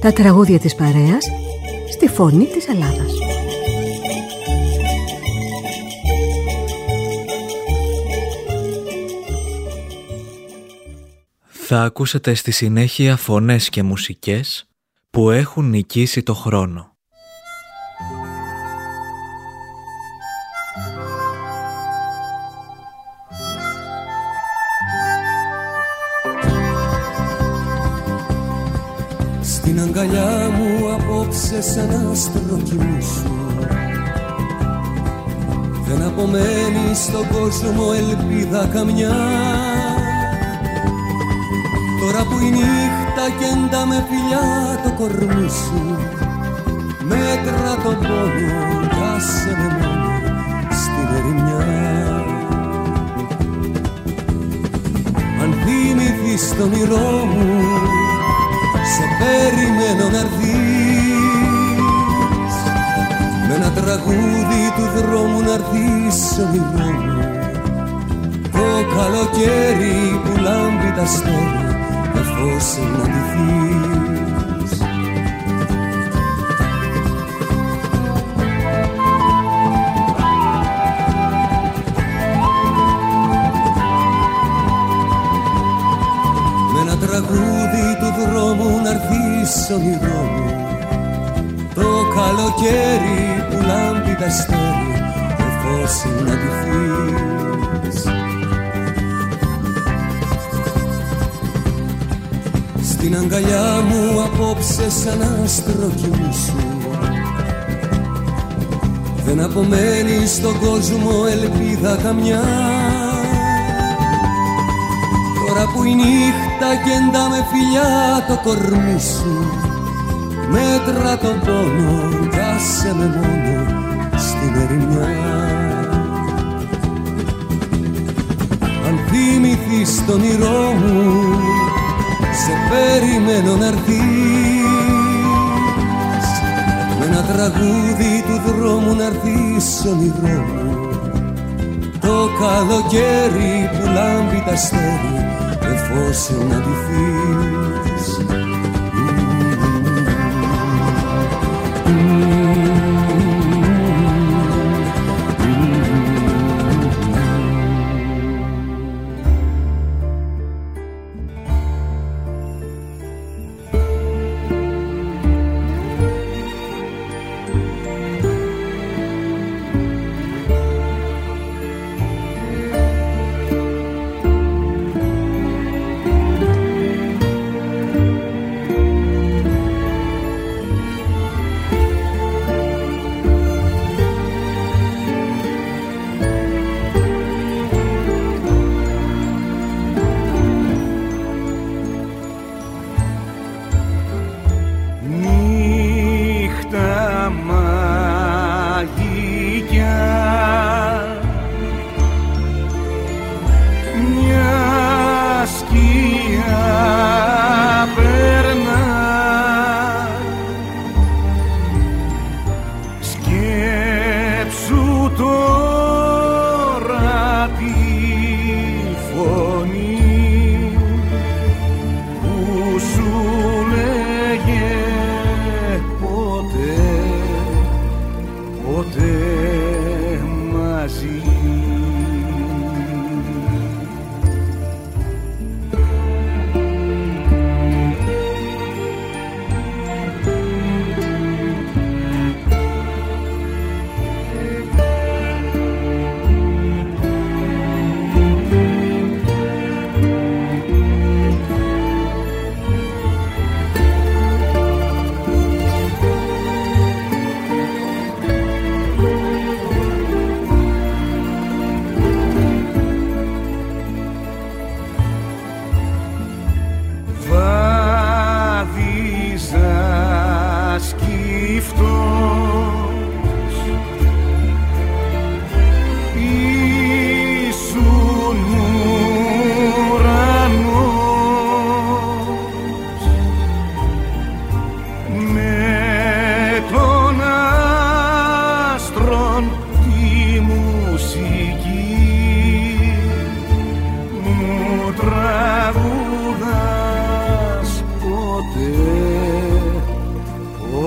Τα τραγούδια της παρέας στη φωνή της Ελλάδας. Θα ακούσετε στη συνέχεια φωνές και μουσικές που έχουν νικήσει το χρόνο. Στην αγκαλιά μου απόψε σαν άστρο κοιμήσου. Δεν απομένει στον κόσμο ελπίδα καμιά. Τώρα που η νύχτα κέντα με φιλιά το κορμί σου, μέτρα το πόνο κι άσε με μόνο στην ερημιά. Αν θυμηθείς το όνειρό μου, σε περιμένω να'ρθείς, με ένα τραγούδι του δρόμου να'ρθείς όνειρό μου. Το καλοκαίρι που λάμπει τα αστέρια, το φως να ντυθείς. Με ένα τραγούδι του δρόμου να'ρθείς όνειρό μου. Το καλοκαίρι που λάμπει τα αστέρια, το φως να ντυθείς. Στην αγκαλιά μου απόψε σαν άστρο κοιμήσου. Δεν απομένει στον κόσμο ελπίδα καμιά. Τώρα που η νύχτα κέντα με φιλιά το κορμί σου, μέτρα τον πόνο κι άσε με μόνο στην ερημιά. Αν θυμηθείς το όνειρό μου, σε περιμένω να'ρθείς, με ένα τραγούδι του δρόμου να'ρθείς όνειρό μου. Το καλοκαίρι που λάμπει τα αστέρια, το φως να ντυθείς.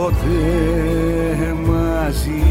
ποτέ μαζί.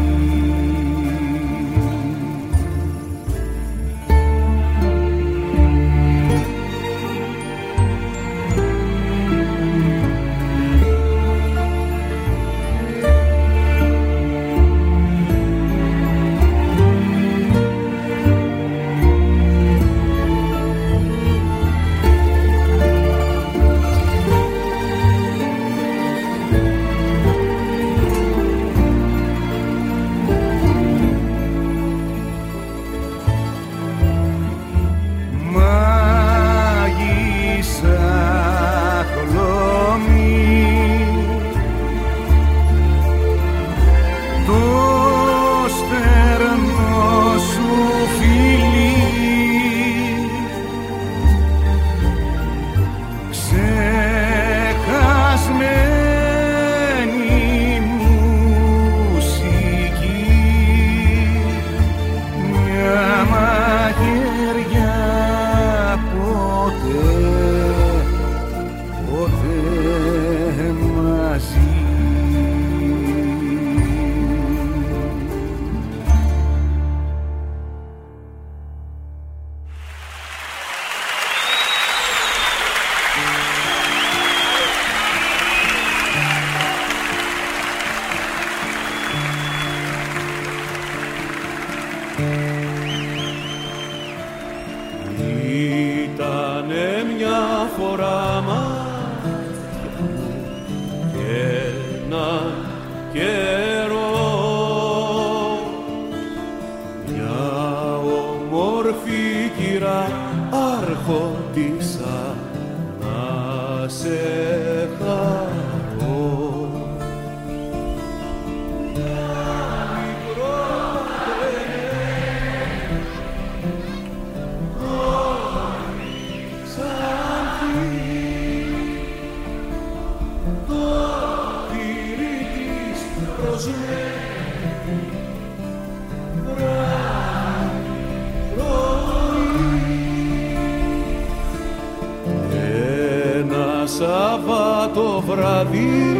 Σαββάτο βράδυ,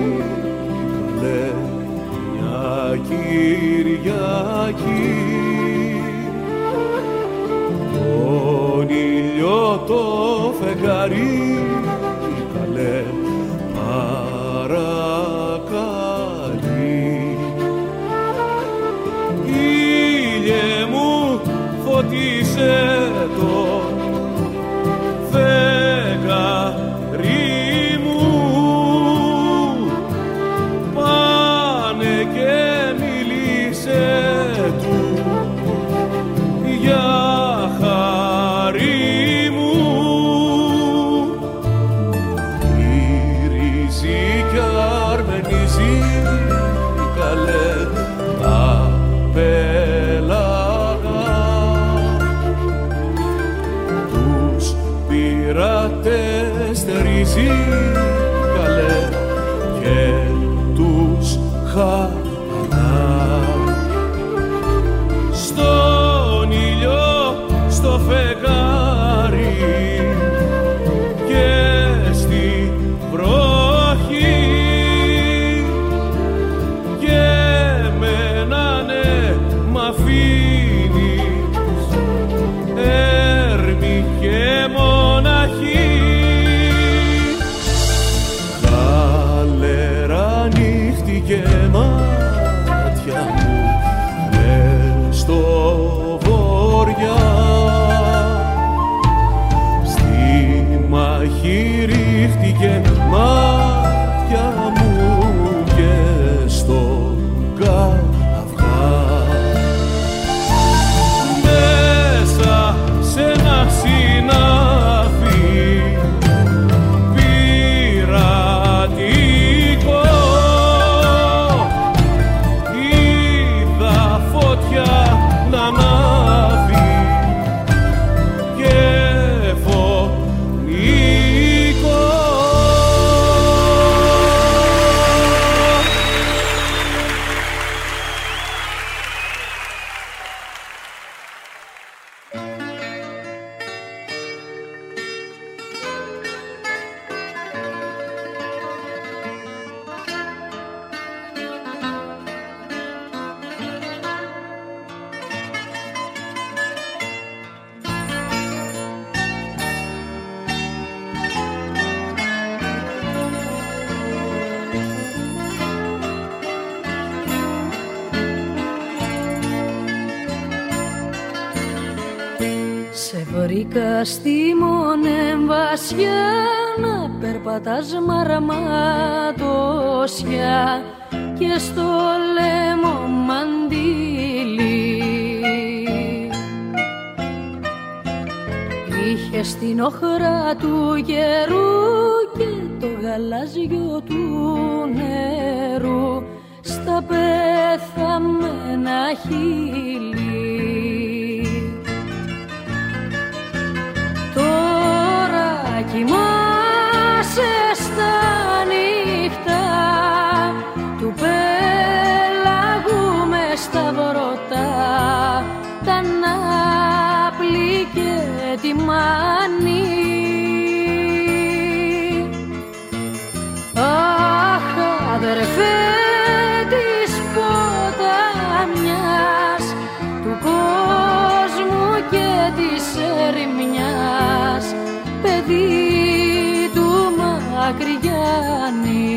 καλέ μια Κυριακή, τον ήλιο το φεγγάρι, καλέ παρακαλεί. Ήλιε μου φωτίσε το φεγγάρι, καλέ και τους χαλά. Στον ήλιο, στο φεγγάρι και στη βροχή και εμένα ναι μ' αφήνεις έρμη και μοναχή. Και μάτια Στη μονεμβασιά να περπατάς μαραματωσιά και στο λαιμό μαντήλι. Είχε στην οχρά του γερού και το γαλάζιο του νερού στα πεθαμένα χείλη. Κοιμάσαι στα νύχτα του πέλαγου μες στα βρωτά, τα ναύπλη και τη μάνη. Αχ, αδερφέ της ποταμιάς, του κόσμου και της ερημιάς, παιδί του Μακρυγιάννη.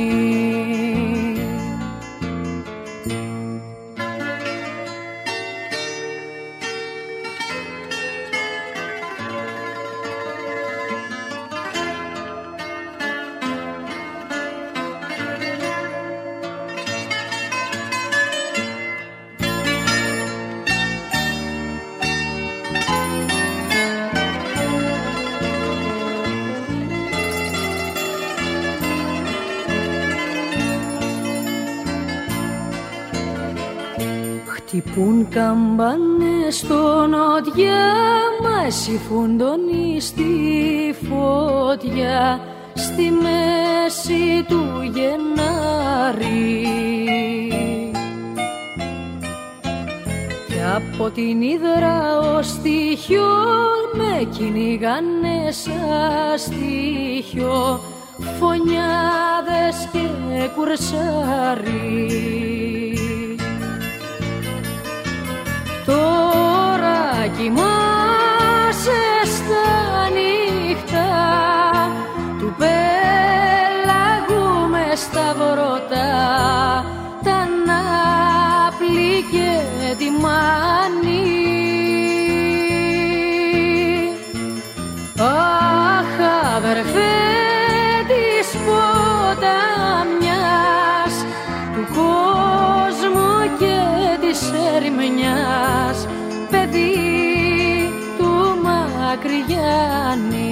Χτυπούν καμπάνες στο νότια, μα εσύ φουντώνεις στη φωτιά στη μέση του Γενάρη. Και από την Ύδρα ως τη Χιόν με κυνηγάνε σαν στοιχείο, φωνιάδες και κουρσάρι. Τώρα κοιμάσαι στα νύχτα του πέλαγου μες στα βρωτά, τα ναύπλη και τη μάνη. Αχ, αδερφέ της ποταμιάς, του κόσμου και της ερημιάς, παιδί του Μακρυγιάννη.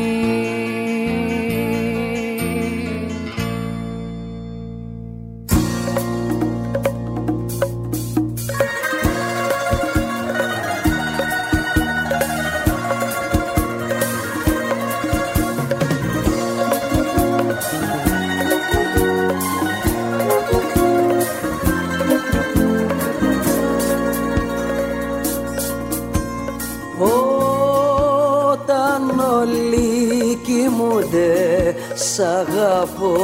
Σ' αγαπώ,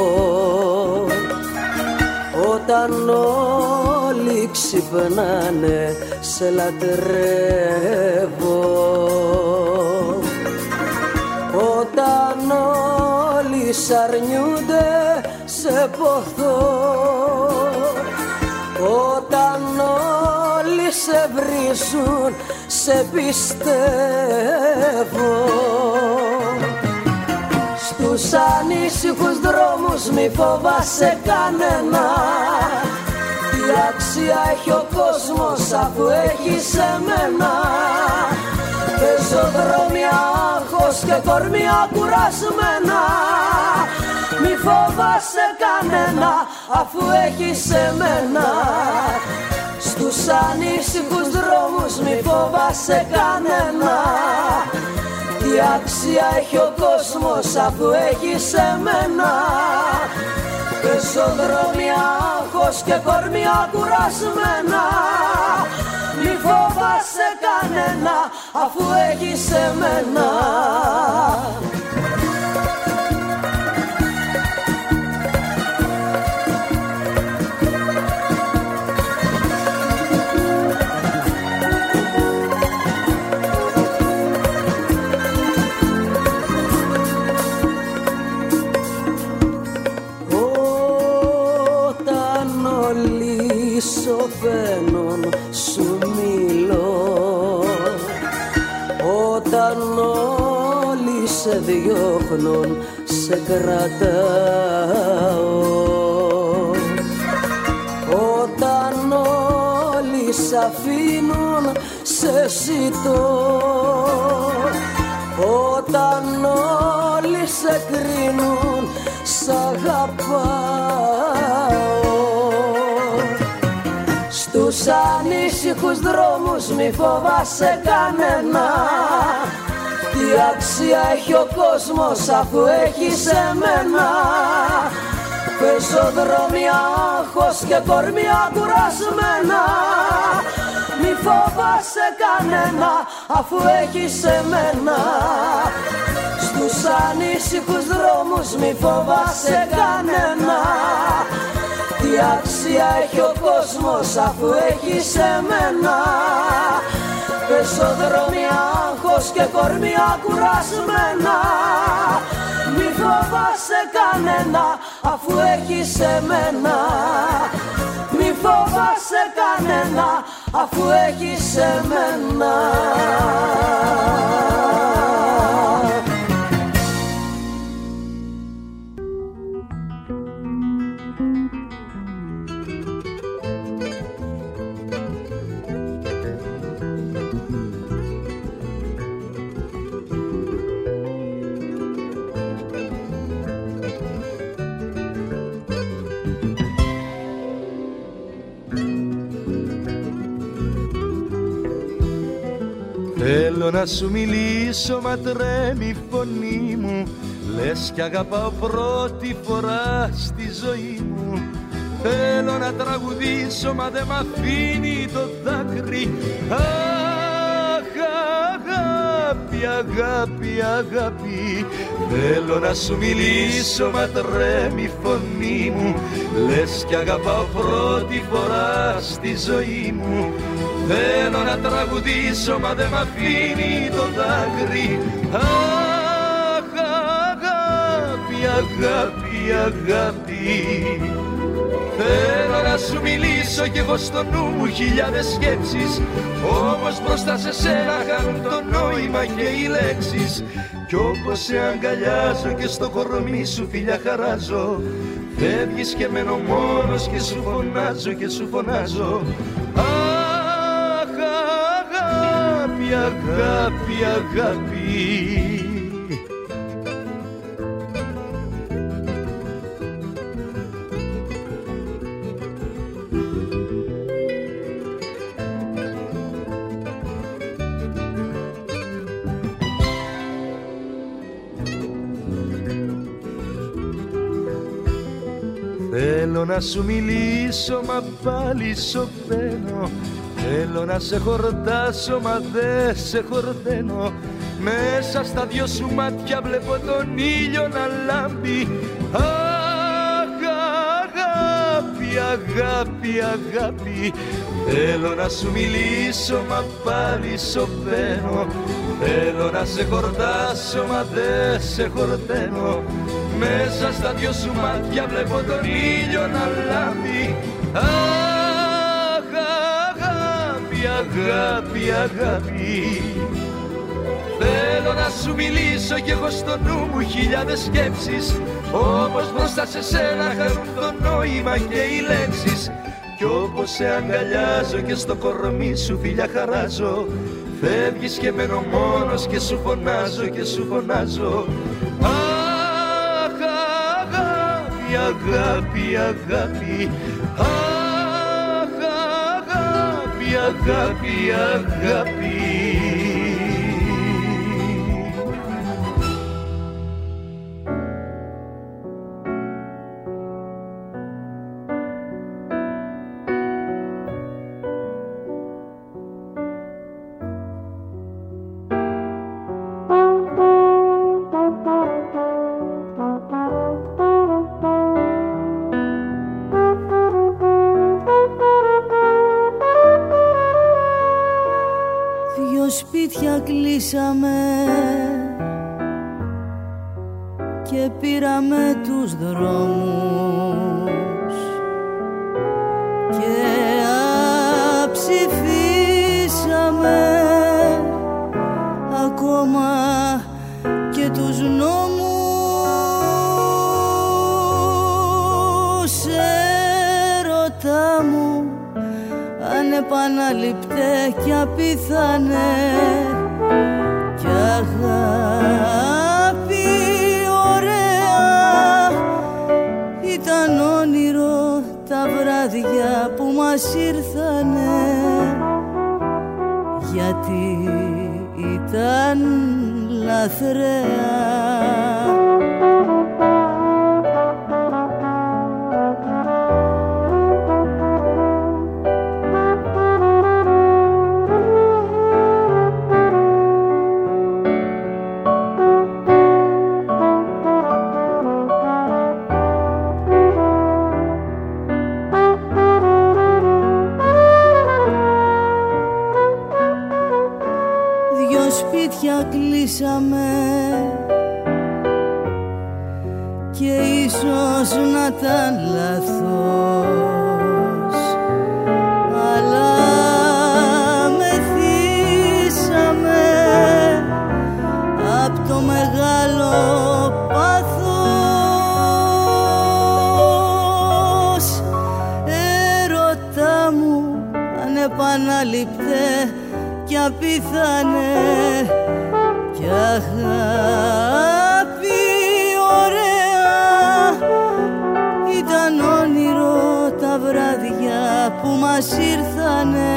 όταν όλοι ξυπνάνε σε λατρεύω, όταν όλοι σ' αρνιούνται σε ποθώ, όταν όλοι σε βρίζουν σε πιστεύω. Στους ανήσυχους δρόμους μη φοβάσαι κανένα, τι αξία έχει ο κόσμος αφού έχει σε μένα. Πεζοδρόμια, άγχος και κορμιά κουρασμένα, μη φοβάσαι κανένα αφού έχει σε μένα. Στους ανήσυχους δρόμους μη φοβάσαι κανένα, τι αξία έχει ο κόσμος αφού έχει σε μένα. Πεζοδρόμια, άγχος και κορμιά κουρασμένα, μη φοβάσαι κανένα αφού έχει σε μένα. Σοφαίνον σου μιλώ, όταν διώχνουν, σε κρατάω. Όταν όλοι σ' αφήνουν, σε ζητώ. Όταν όλοι σε κρίνουν, σ' αγαπάω. Στους ανήσυχους δρόμους μη φοβάσαι κανένα. Τι αξία έχει ο κόσμος αφού έχεις εμένα. Πεζοδρόμια, άγχος και κορμιά κουρασμένα. Μη φοβάσαι κανένα αφού έχεις εμένα. Στους ανήσυχους δρόμους μη φοβάσαι κανένα. Τι αξία έχει ο κόσμος αφού έχεις εμένα. Πεζοδρόμια, άγχος και κορμιά κουρασμένα. Μη φοβάσαι κανένα αφού έχεις εμένα. Μη φοβάσαι κανένα αφού έχεις εμένα. Θέλω να σου μιλήσω μα τρέμει η φωνή μου. Λες κι αγαπάω πρώτη φορά στη ζωή μου. Θέλω να τραγουδήσω μα δεν μ' αφήνει το δάκρυ. Αχ, αγάπη, αγάπη, αγάπη. Θέλω να σου μιλήσω μα τρέμει η φωνή μου. Λες κι αγαπάω πρώτη φορά στη ζωή μου. Θέλω να τραγουδήσω μα δεν μ' αφήνει το δάκρυ. Αχ, αγάπη, αγάπη, αγάπη. Θέλω να σου μιλήσω κι εγώ στο νου μου χιλιάδες σκέψεις. Όμως μπροστά σε σένα χάνουν το νόημα και οι λέξεις. Κι όπως σε αγκαλιάζω και στο κορμί σου φιλιά χαράζω, φεύγεις και μένω μόνος και σου φωνάζω και σου φωνάζω. Αγάπη, αγάπη. Θέλω να σου μιλήσω μα πάλι σωπαίνω. Θέλω να σε χορτάσω μα δεν σε χορταίνω. Μέσα στα δυο σου μάτια βλέπω τον ήλιο να λάμπει. Αχ, αγάπη, αγάπη, αγάπη. Θέλω να σου μιλήσω μα πάλι σωπαίνω. Θέλω να σε χορτάσω μα δεν σε χορταίνω. Μέσα στα δυο σου μάτια βλέπω τον ήλιο να λάμπει. Αγάπη, αγάπη. Θέλω να σου μιλήσω κι εγώ στο νου μου χιλιάδες σκέψεις. Όμως μπροστά σε σένα χάνουν το νόημα και οι λέξεις. Κι όπως σε αγκαλιάζω και στο κορμί σου φιλιά χαράζω, φεύγεις και μένω μόνος και σου φωνάζω και σου φωνάζω. Αχ, αγάπη, αγάπη, αγάπη. Αγάπη, αγάπη. Σπίτια κλείσαμε και πήραμε τους δρόμους και αψηφίσαμε ακόμα και τους νόμους, έρωτα μου, ανεπαναληπτέ κι απίθανε, κι αγάπη ωραία ήταν όνειρο τα βράδια που μας ήρθανε, γιατί ήταν λαθρέα. Κλείσαμε και ίσως να ήταν λάθος, αλλά μεθύσαμε απ' το μεγάλο πάθος. Έρωτα μου, ανεπαναληπτέ κι απίθανε, κι αγάπη ωραία ήταν όνειρο τα βράδια που μας ήρθανε,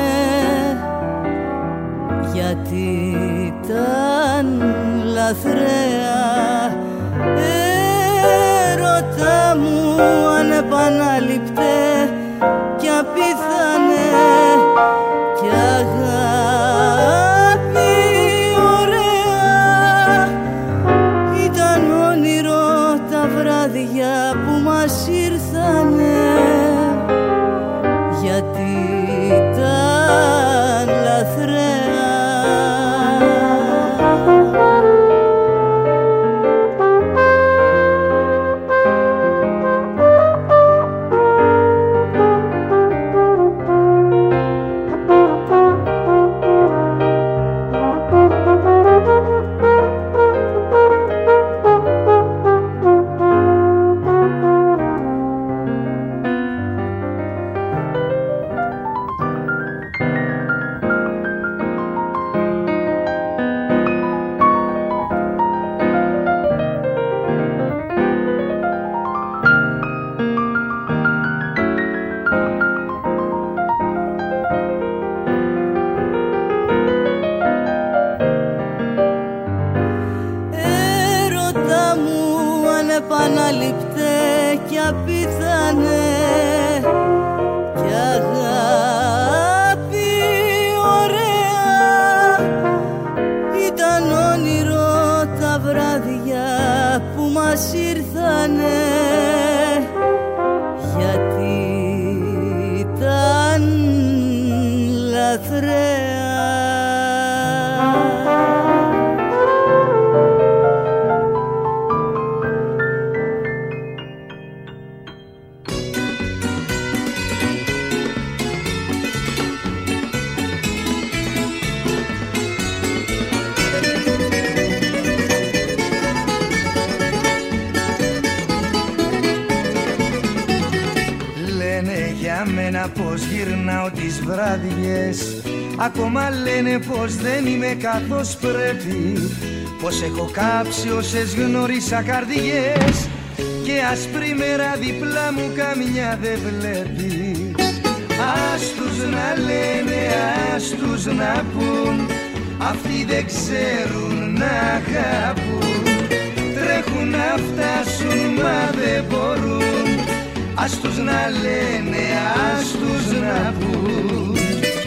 γιατί ήταν λαθρέα. Έρωτα μου, ανεπαναληπτέ κι απίθανε, κι αγάπη ήταν όνειρο τα βράδια που μας ήρθανε, γιατί ήταν λαθρέα. Ανεπαναληπτέ κι απίθανε, κι αγάπη ωραία ήταν όνειρο τα βράδια που μας ήρθανε, γιατί ήταν λαθρέα. Πως γυρνάω τις βράδιες, ακόμα λένε πως δεν είμαι καθώς πρέπει, πως έχω κάψει όσες γνώρισα καρδιές, και άσπρη μέρα διπλά μου καμιά δεν βλέπει. Ας τους να λένε, ας τους να πουν, αυτοί δεν ξέρουν να αγαπούν, τρέχουν να φτάσουν μα δεν μπορούν. Ας τους να λένε, ας τους να πούν.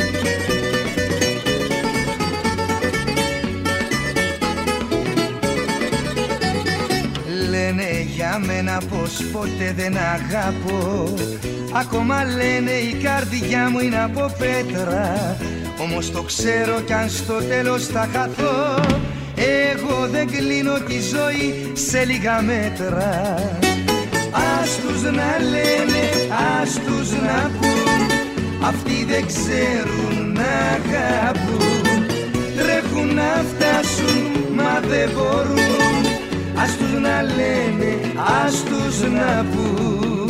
Λένε για μένα πως ποτέ δεν αγάπω, ακόμα λένε η καρδιά μου είναι από πέτρα, όμως το ξέρω κι αν στο τέλος θα χαθώ, εγώ δεν κλείνω τη ζωή σε λίγα μέτρα. Ας τους να λένε, ας τους να πούν, αυτοί δεν ξέρουν να αγαπούν, τρέχουν να φτάσουν μα δεν μπορούν. ας τους να λένε, ας τους να πούν.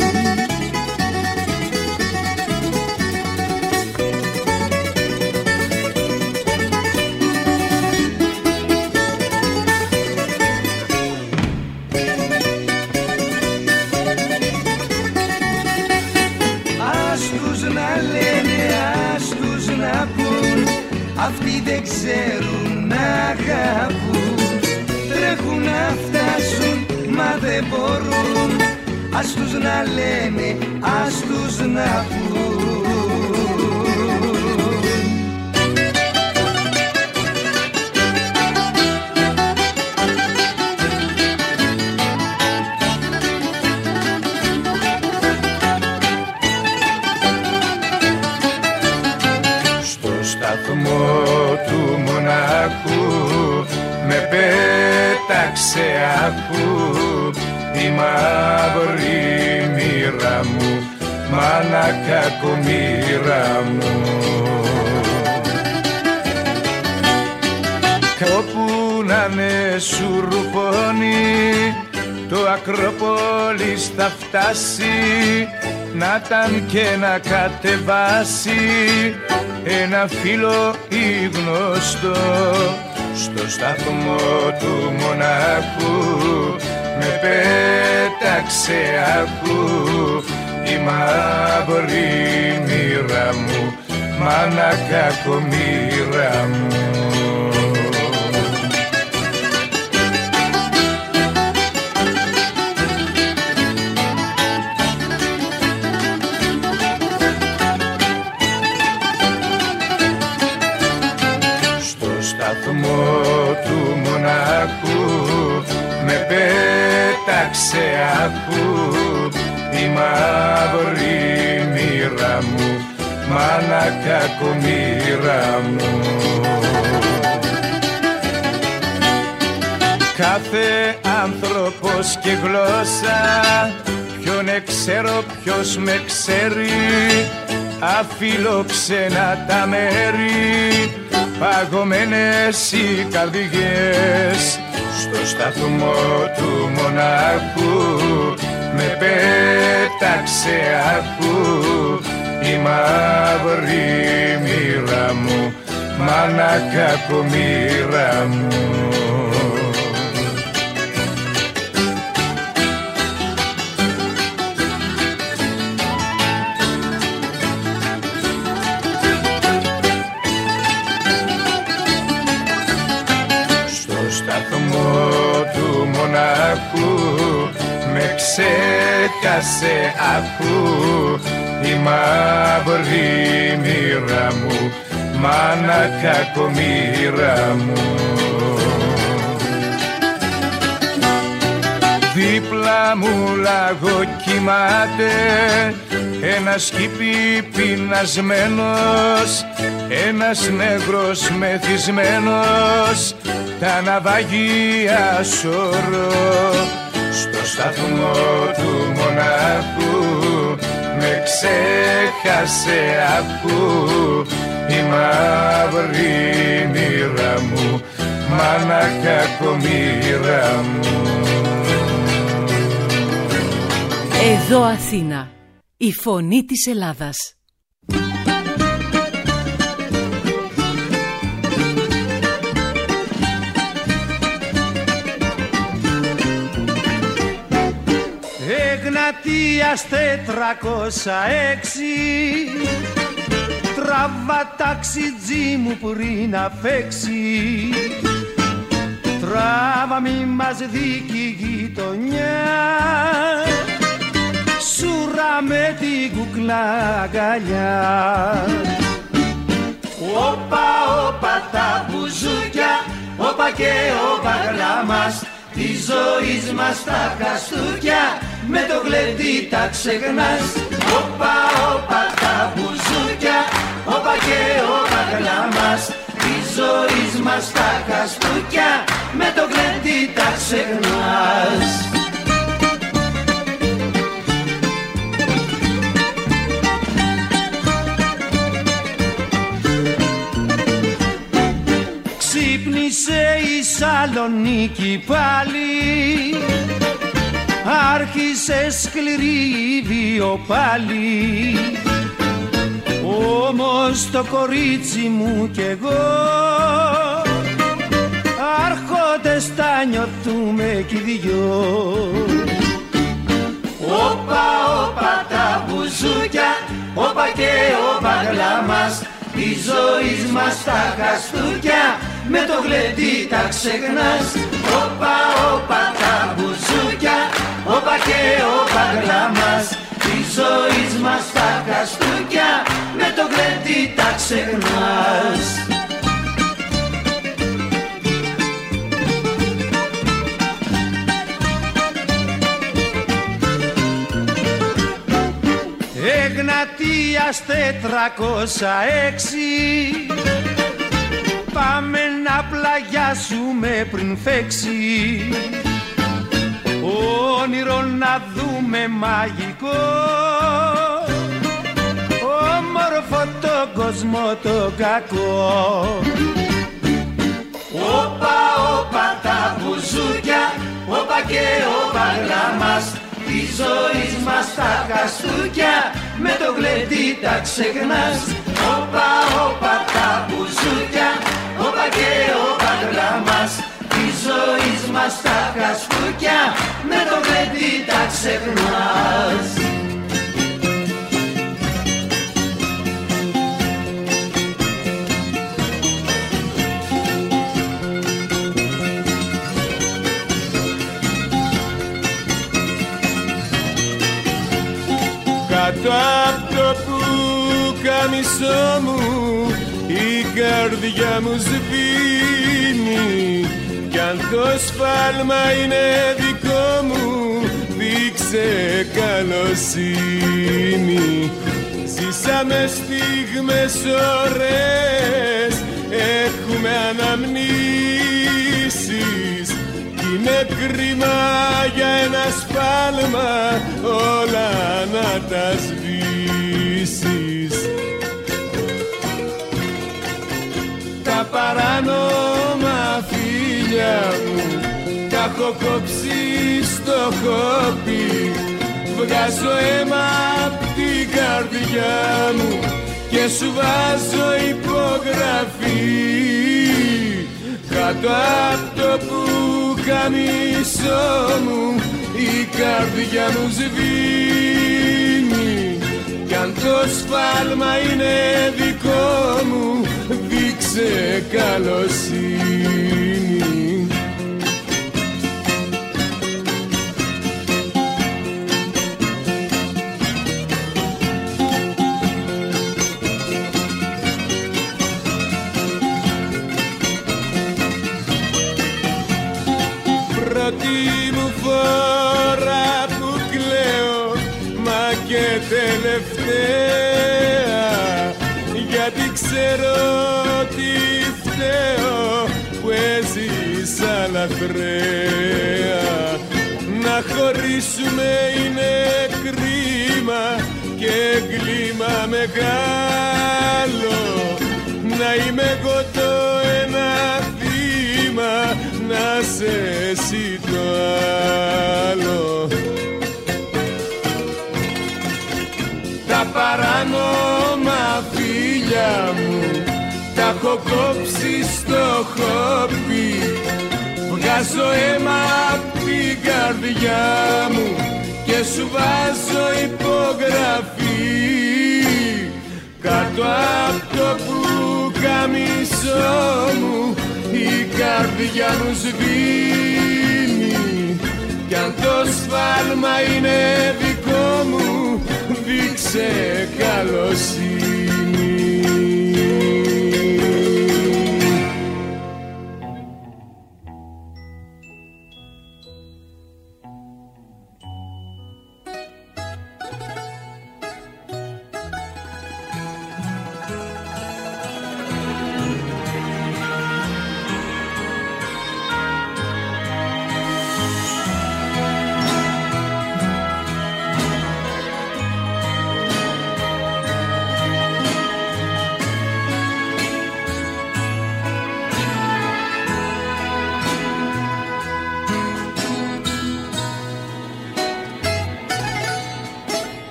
Αυτοί δεν ξέρουν να αγαπούν. Τρέχουν να φτάσουν μα δεν μπορούν. Ας τους να λένε, ας τους να πούν. Του Μονακού με πέταξε ακού η μαύρη μοίρα μου, μάνα κακομοίρα μου. Όπου να με σουρπώνει το Ακρόπολης θα φτάσει, να ταν και να κατεβάσει ένα φίλο ή γνωστό. Στο σταθμό του Μονακού με πέταξε ακού η μαύρη μοίρα μου, μάνα κακομοίρα μου. Του Μονακού με πέταξε ακού η μαύρη μοίρα μου, μάνα κακομοίρα μου. Κάθε άνθρωπος και γλώσσα, ποιον ξέρω ποιος με ξέρει, αφιλόξενα τα μέρη, παγωμένες οι καρδιές. Στο σταθμό του Μονακού με πέταξε ακού η μαύρη μοίρα μου, μάνα κακομοίρα μου. Του Μονακού με ξέχασε ακού η μαύρη μοίρα μου, μάνα κακομοίρα μου. Δίπλα μου λαγό κοιμάται ένας κήπι πεινασμένος, ένας νέγρος μεθυσμένος, τα ναυαγία σωρώ. Στο σταθμό του Μονακού με ξέχασε ακού η μαύρη μοίρα μου, μάνα κακομοίρα μου. Εδώ Αθήνα, η φωνή της Ελλάδας. Εγνατίας 406, τράβα ταξιτζί μου πριν να φέξει. Τράβα μη μας δίκη γειτονιά, σούρα με την κουκλά αγκαλιά. Όπα, όπα τα μπουζούκια, όπα και όπα γλάμας, της ζωής μας τα χαστούκια, με το γλεντί τα ξεχνάς. Όπα, όπα τα μπουζούκια, όπα και όπα γλάμας, της ζωής μας τα χαστούκια, με το γλεντί τα ξεχνάς. Ξύπνησε η Θεσσαλονίκη πάλι άρχισε σκληρή βίο πάλι. Όμως το κορίτσι μου κι εγώ άρχοντες τα νιώθουμε κι οι δυο. Όπα, όπα τα μπουζούκια, όπα και όπα γλάμας, τη ζωή μας τα χαστούκια, με το γλεντί τα ξεχνάς. Όπα, όπα τα μπουζούκια, όπα και όπα γλάμας, τη ζωή μας τα χαστούκια, με το γλεντί τα ξεχνάς. Εγνατίας 406 πάμε να πλαγιάσουμε πριν φέξει. Όνειρο να δούμε μαγικό, όμορφο το κόσμο το κακό. Όπα, όπα τα μπουζούκια, όπα και όπα γλάμας, τη ζωή μας τα χαστούκια, με το γλεντί τα ξεχνάς. Όπα, όπα τα μπουζούκια, όπα και όπα γλάμας, τη ζωή μας τα χαστούκια, με το γλεντί τα ξεχνάς. Κάτω απ' το πουκαμισό μου η καρδιά μου σβήνει, κι αν το σφάλμα είναι δικό μου, δείξε καλοσύνη. Ζήσαμε στιγμές ωραίες, έχουμε αναμνήσεις, είναι κρίμα για ένα σφάλμα όλα να τα σβήσεις. Τα παράνομα φίλια μου τα έχω κόψει στο χόπι, βγάζω αίμα απ' την καρδιά μου και σου βάζω υπογραφή. Κάτω απ' το πουκαμισό μου η καρδιά μου σβήνει, κι αν το σφάλμα είναι δικό μου, δείξε καλοσύνη. Πρώτη μου φορά που κλαίω, μα και τελευταία, γιατί ξέρω τι φταίω που έζησα λαθρέα. Να χωρίσουμε είναι κρίμα και έγκλημα μεγάλο, να είμαι εγώ το ένα θύμα, να σε εσύ το άλλο. Τα παράνομα φίλια μου τα έχω κόψει στο χόπι, βγάζω αίμα απ' την καρδιά μου και σου βάζω υπογραφή. Κάτω απ' το πουκαμισό μου η καρδιά μου σβήνει, κι αν το σφάλμα είναι δικό μου, δείξε καλοσύνη.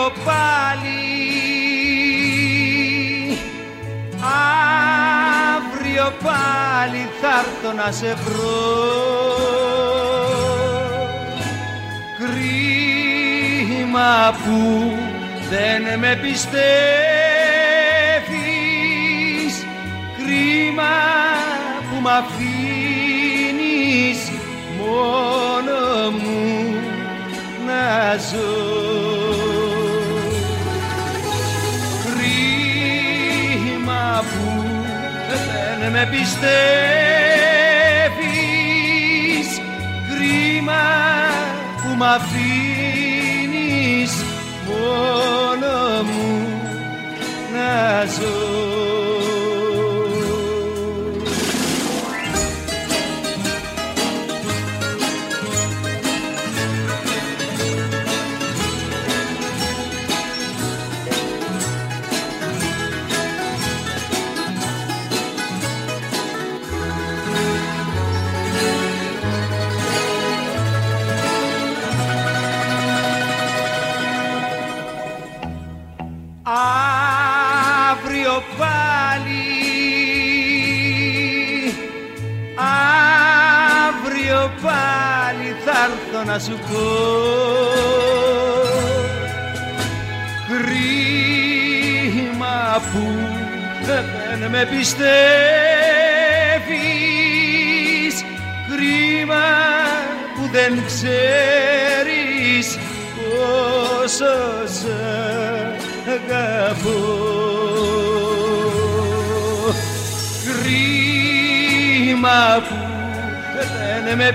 αύριο πάλι, αύριο πάλι θα έρθω να σε βρω. Κρίμα που δεν με πιστεύεις, κρίμα που μ' αφήνεις μόνο μου να ζω. Κρίμα που δεν με πιστεύεις, κρίμα που μ' αφήνεις μόνο μου να ζω. Αύριο πάλι, αύριο πάλι θα έρθω να σου πω. Κρίμα που δεν με πιστεύεις, κρίμα που δεν ξέρεις πόσο σε αγαπώ. Κρίμα που δεν με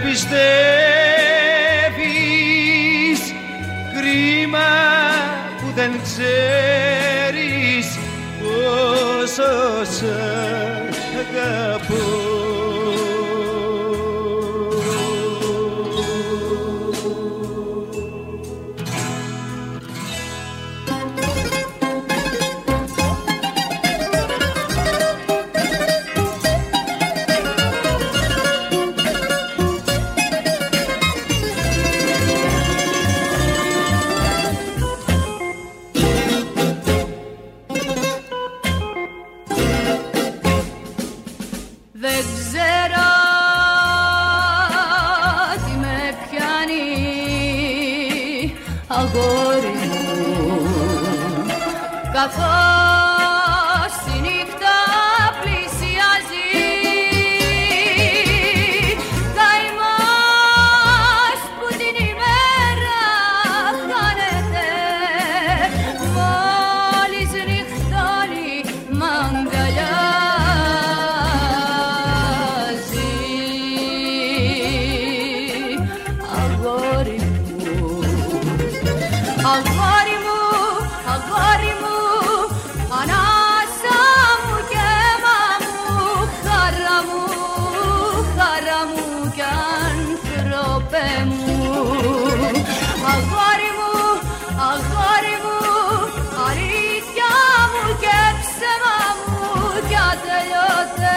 πιστεύεις, κρίμα που δεν ξέρεις πόσο σε αγαπώ. Καθώς η νύχτα πλησιάζει, καημός που την ημέρα χάνεται, μόλις νυχτώνει μ' αγκαλιάζει. Αγόρι μου, αγόρι μου, αγόρι μου, ανάσα μου και αίμα μου, χαρά μου κι άνθρωπε μου. Αγόρι μου, αγόρι μου, αλήθεια μου και ψέμα μου, κι ατελειώτε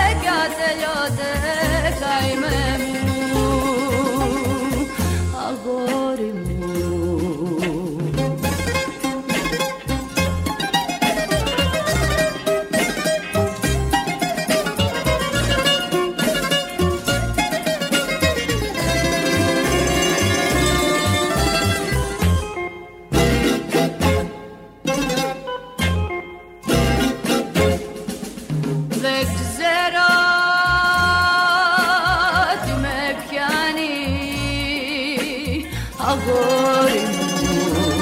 καημέ μου. Αγόρι μου, δεν ξέρω τι με πιάνει, αγόρι μου,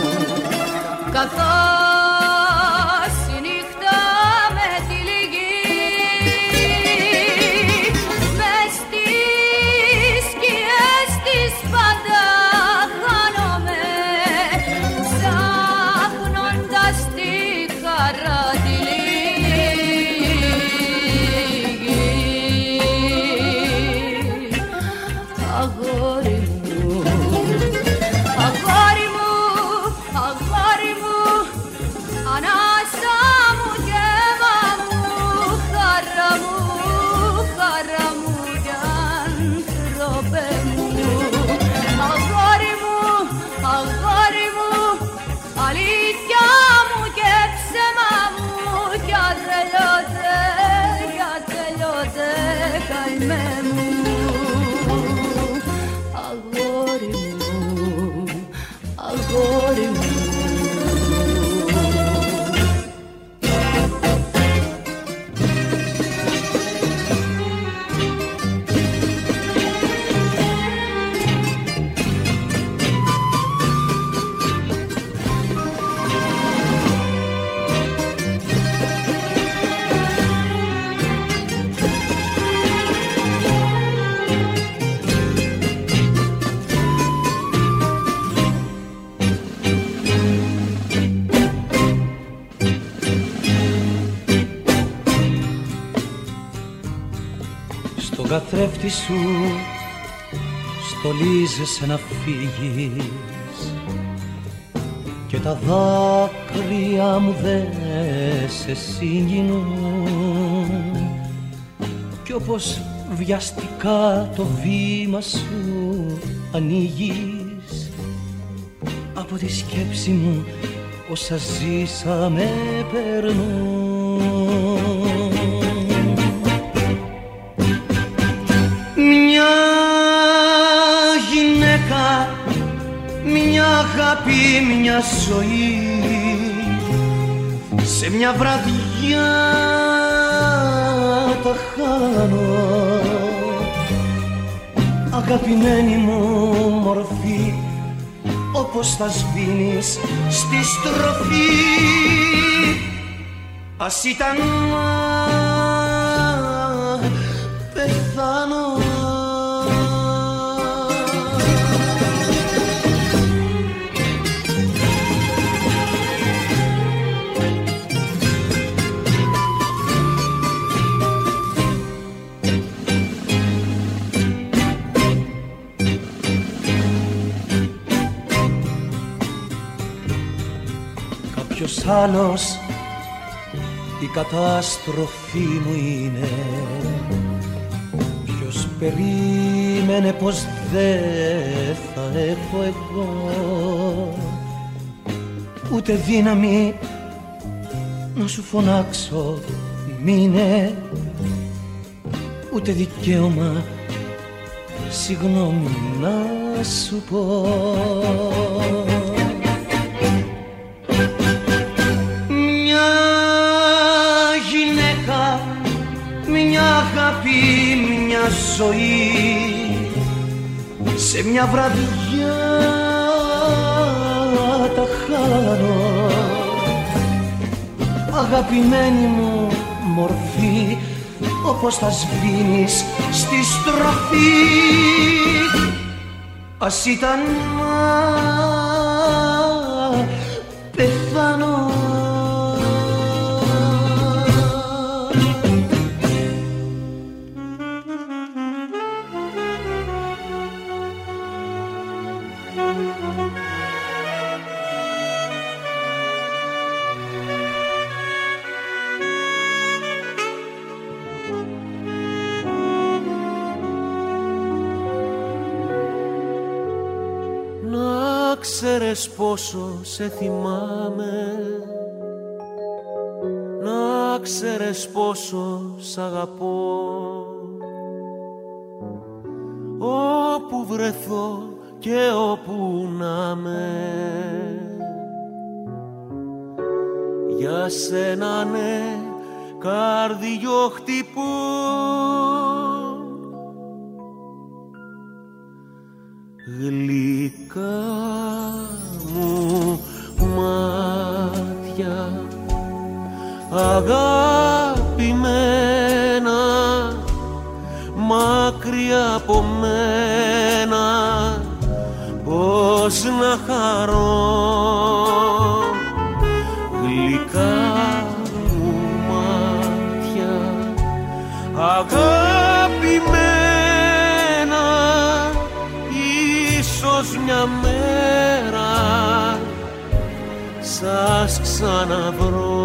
καθώς η νύχτα με τυλίγει, μες στις σκιές της πάντα χάνομαι, ψάχνοντας τη χαρά τη λίγη. Αγόρι μου, αγόρι μου, αγόρι μου, στον καθρέφτη σου στολίζεσαι να φύγεις και τα δάκρυα μου δε σε συγκινούν κι όπως βιαστικά το βήμα σου ανοίγεις από τη σκέψη μου όσα ζήσαμε περνούν. Μια γυναίκα, μια αγάπη, μια ζωή σε μια βραδιά τα χάνω. Αγαπημένη μου μορφή, όπως θα σβήνεις στη στροφή, ας ήταν να πεθάνω. Ποιος άλλος η κατάστροφή μου είναι, ποιος περίμενε πως δεν θα έχω εγώ ούτε δύναμη να σου φωνάξω μείνε, ούτε δικαίωμα συγγνώμη να σου πω. Μια αγάπη, μια ζωή σε μια βραδιά τα χάνω. Αγαπημένη μου μορφή, όπως θα σβήνεις στη στροφή, ας ήταν να πεθάνω. Ξέρεις πόσο σε θυμάμαι, να ξέρεις πόσο σ' αγαπώ, όπου βρεθώ και όπου να με, για σένα ναι καρδιό χτυπώ. Γλυκά μου μάτια αγαπημένα, μακριά από μένα πώς να χαρώ. Γλυκά μου μάτια αγαπημένα, ίσως μια μέρα σας ξαναβρω.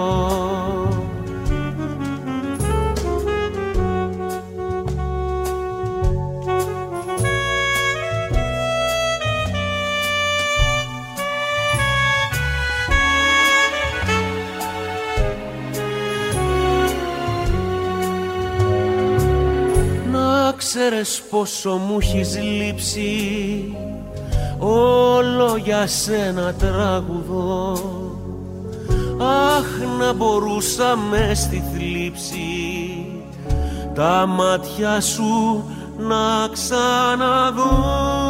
Να ξέρεις πόσο μου έχεις λείψει, όλο για σένα τραγουδώ. Αχ, να μπορούσα μες στη θλίψη τα μάτια σου να ξαναδώ.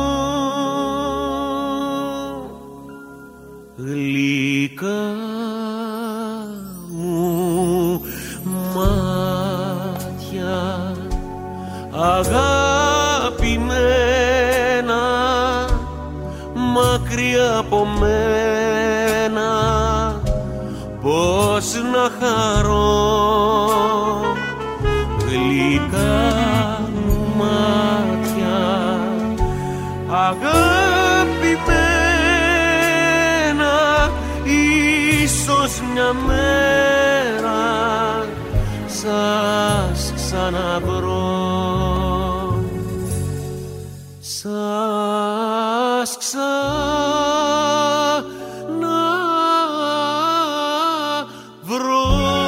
Γλυκά μου μάτια αγαπημένα, μακριά από μένα πώς να χαρώ. Γλυκά αγαπημένα, ίσως μια μέρα σας ξαναβρω, σας ξαναβρω.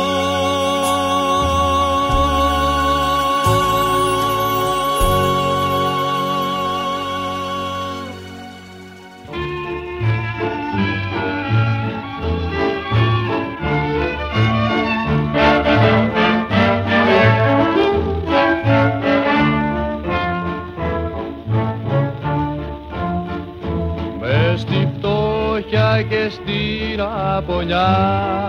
Και στην απονιά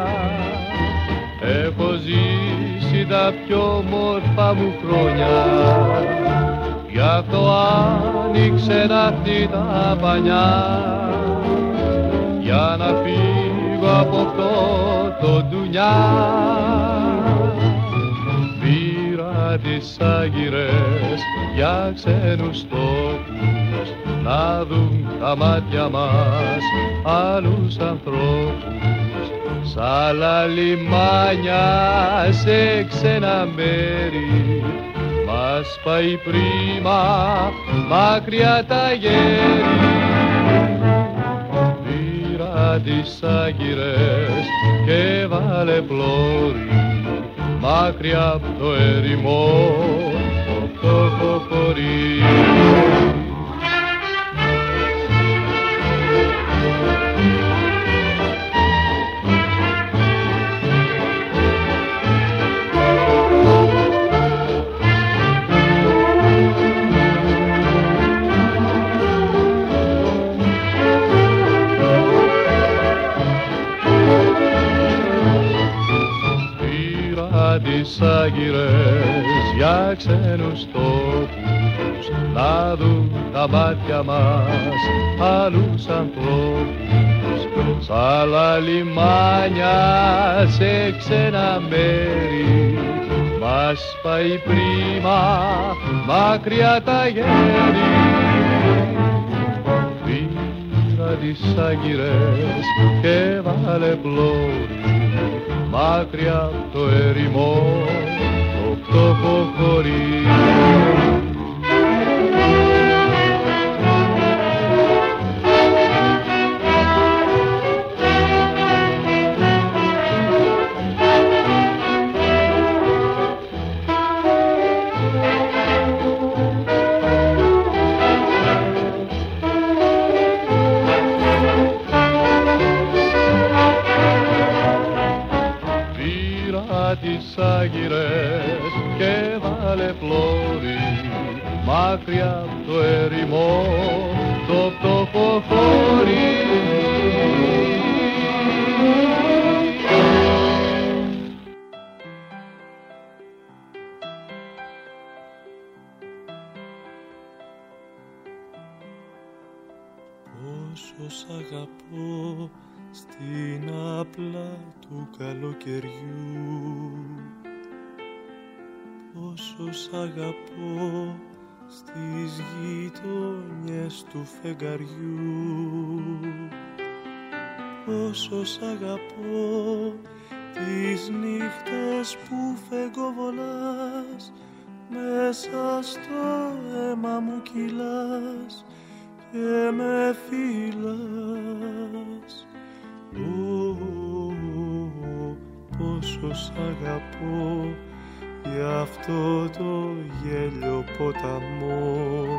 έχω ζήσει τα πιο όμορφα μου χρόνια, γι' αυτό άνοιξε αυτή τα πανιά για να φύγω από αυτό το ντουνιά. Πήρα τις άγκυρες για ξένους τόπους να δουν τα μάτια μας άλλους ανθρώπους, σ' άλλα λιμάνια, σε ξένα μέρη μας πάει πρίμα μακριά τα γέρη. Πήρα τις άγκυρες και βάλε πλώρη μακριά από το ερημό το φτωχοχωρί. Τις άγκυρες για ξένους τόπους να δουν τα μάτια μας άλλους ανθρώπους, σ' άλλα λιμάνια, σε ξένα μέρη μας πάει πρίμα μακριά τα γέρη. Πήρα τις άγκυρες και βάλε πλώρη μακριά από το ερημό το φτωχοχωρί. Τις άγκυρες και βάλε πλώρη μακριά από το ερημό το φτωχοχωρί. Πόσο σ' αγαπώ στην άπλα του καλοκαιριού, πόσο σ' αγαπώ στις γειτονιές του φεγγαριού, πόσο σ' αγαπώ τις νύχτες που φεγγοβολάς, μέσα στο αίμα μου κυλάς και με φυλάς. Πόσο σ' αγαπώ για αυτό το γέλιο ποταμό,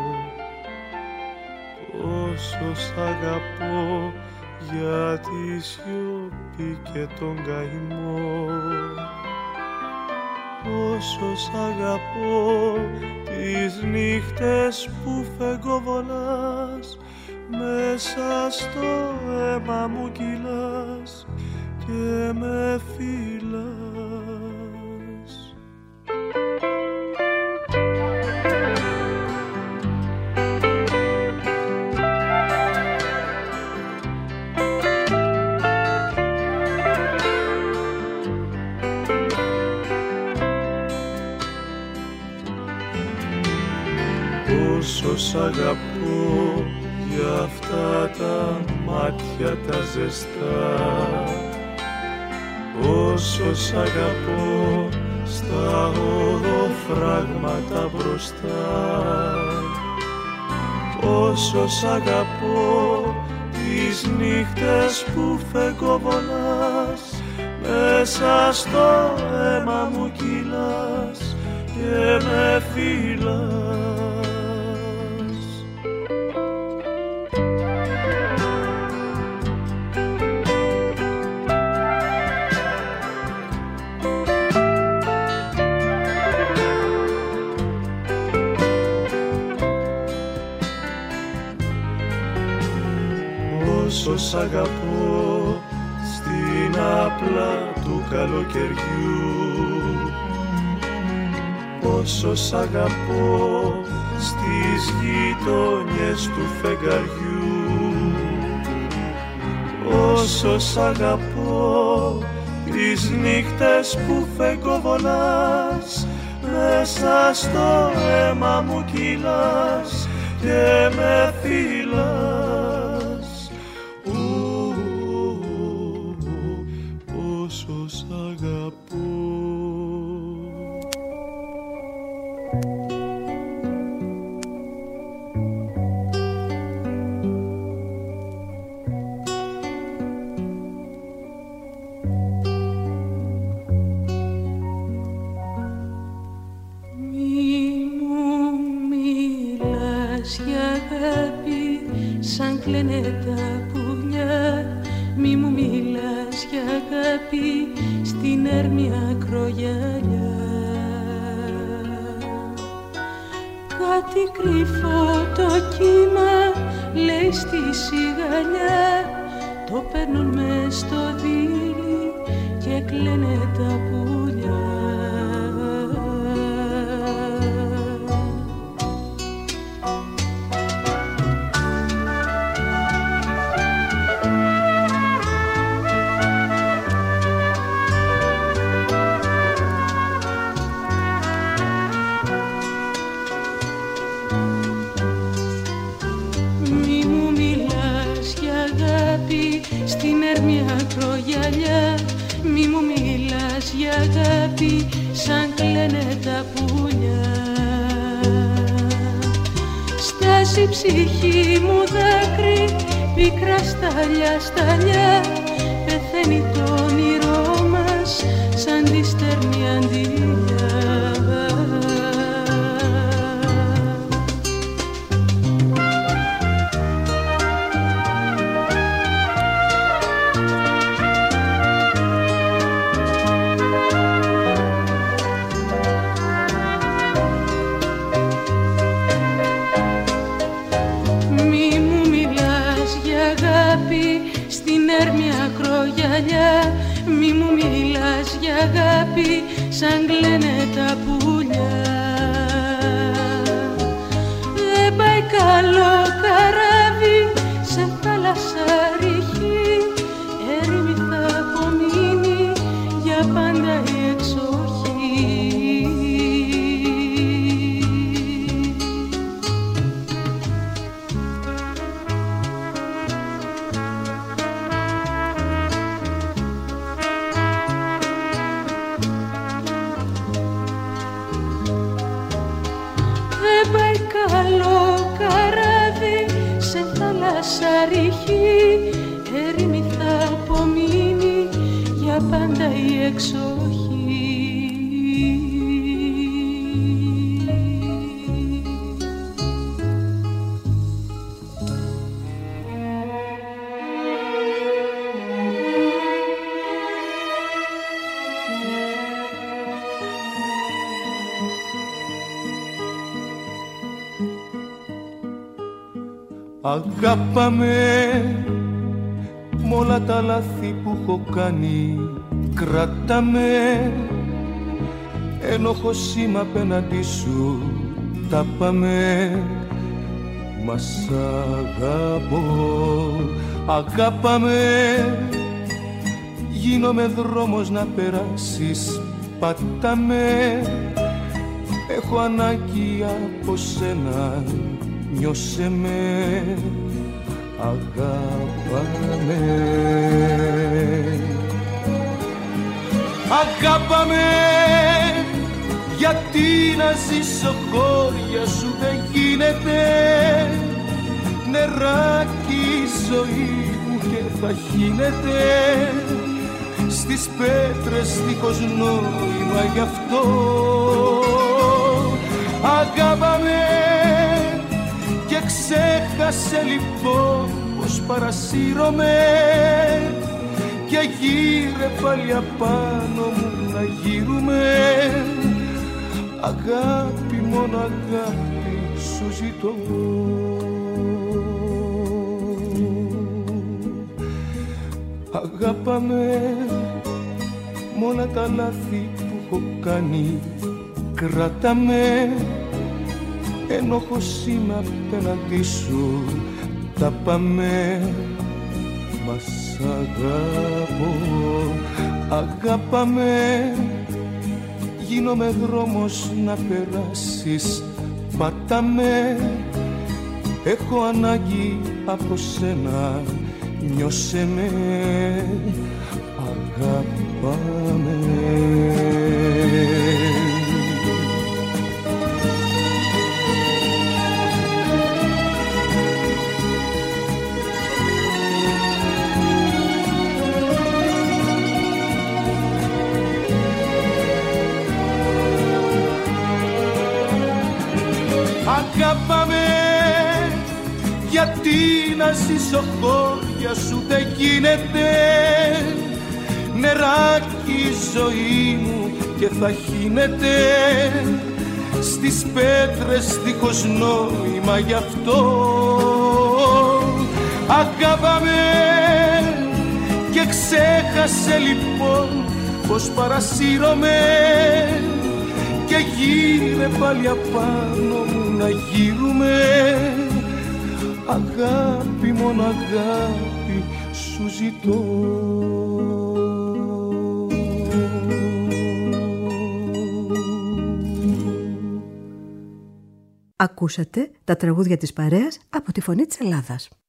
πόσο σ' αγαπώ για τη σιωπή και τον καημό, πόσο σ' αγαπώ τις νύχτες που φεγγοβολάς, μέσα στο αίμα μου κυλάς και με φυλάς. Πόσο σ' αγαπώ για αυτά τα μάτια τα ζεστά. Όσο σ' αγαπώ στα οδοφράγματα μπροστά, όσο σ' αγαπώ τις νύχτες που φεγγοβολάς, μέσα στο αίμα μου κυλάς και με φυλάς. Όσο σ' αγαπώ στην άπλα του καλοκαιριού, όσο σ' αγαπώ στις γειτονιές του φεγγαριού, όσο σ' αγαπώ τις νύχτες που φεγγοβολάς, μέσα στο αίμα μου κυλάς και με φυλάς. Όσο σ' αγαπώ. Σαν κλαίνε τα πουλιά, μη μου μιλάς για αγάπη στην έρμια κρογιαλιά. Κάτι κρυφό το κύμα λέει στη σιγαλιά, το παίρνουν μες στο δίλη και κλαίνε τα πουλιά. Μη μου μιλάς για αγάπη σαν κλαίνε τα πουλιά. Στάζει ψυχή μου δάκρυ, πικρά σταλιά σταλιά, πεθαίνει το όνειρό μας σαν τη στερνή αντιλιά. Μη μου μιλάς για αγάπη σαν κλαίνε τα πουλιά. Δεν πάει καλό καράβι σε θάλασσα ρηχή, έρημη θα απομείνει για πάντα η εξοχή. Ρηχή, έρημη θα απομείνει για πάντα η εξοχή. Αγάπαμε μ' όλα τα λάθη που έχω κάνει, κράταμε ένοχο σήμα απέναντι σου, τα πάμε. Μα σ' αγαπώ, αγάπαμε, γίνομαι δρόμος να περάσεις, πατάμε. Έχω ανάγκη από σένα, νιώσε με, αγάπαμε. Αγάπαμε, γιατί να ζήσω χώρια σου δεν γίνεται. Νεράκι η ζωή μου και θα χύνεται στις πέτρες δίχως νόημα, γι' αυτό αγάπαμε. Και ξέχασε λοιπόν πως παρασύρωμαι και γύρε πάλι απάνω μου να γύρουμε. Αγάπη, μόνο αγάπη σου ζητώ. Αγάπαμε, μ' όλα τα λάθη που έχω κάνει κράταμε. Ενόχος είμαι απέναντι σου, τα πάμε. Μας αγαπώ, αγάπαμε. Γίνομαι δρόμος να περάσεις, πατάμε. Έχω ανάγκη από σένα, νιώσε με, αγάπαμε. Αγάπαμε, γιατί να ζήσω χώρια σου δεν γίνεται. Νεράκι η ζωή μου και θα χύνεται στις πέτρες δίχως νόημα, γι' αυτό αγάπαμε. Και ξέχασε λοιπόν πως παρασύρωμαι και γύρε πάλι απάνω μου να γύρουμε. Αγάπη, μόνο αγάπη σου ζητώ. Ακούσατε τα τραγούδια της παρέας από τη Φωνή της Ελλάδας.